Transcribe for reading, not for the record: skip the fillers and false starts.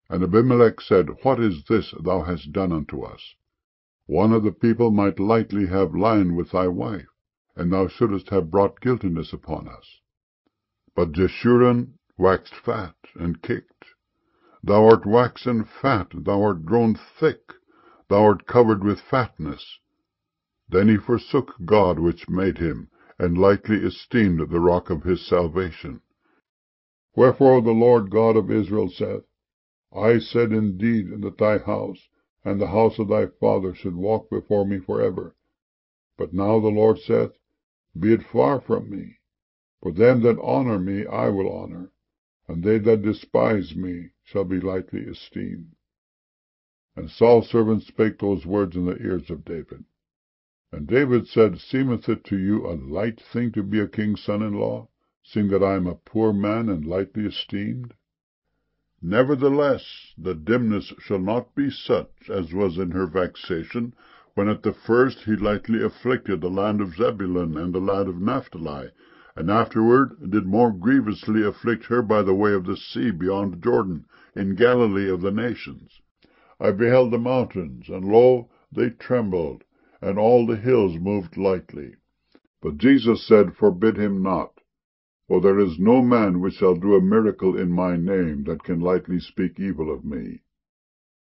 And Abimelech said, What is this thou hast done unto us? One of the people might lightly have lain with thy wife, and thou shouldest have brought guiltiness upon us. But Jeshurun waxed fat, and kicked. Thou art waxen fat, thou art grown thick, thou art covered with fatness. Then he forsook God which made him, and lightly esteemed the rock of his salvation. Wherefore the Lord God of Israel saith, I said indeed that thy house and the house of thy father should walk before me forever. But now the Lord saith, Be it far from me. For them that honour me I will honour, and they that despise me shall be lightly esteemed. And Saul's servant spake those words in the ears of David. And David said, Seemeth it to you a light thing to be a king's son-in-law, seeing that I am a poor man and lightly esteemed? Nevertheless, the dimness shall not be such as was in her vexation, when at the first he lightly afflicted the land of Zebulun and the land of Naphtali, and afterward did more grievously afflict her by the way of the sea beyond Jordan, in Galilee of the nations. I beheld the mountains, and lo, they trembled, and all the hills moved lightly. But Jesus said, Forbid him not. For there is no man which shall do a miracle in my name that can lightly speak evil of me.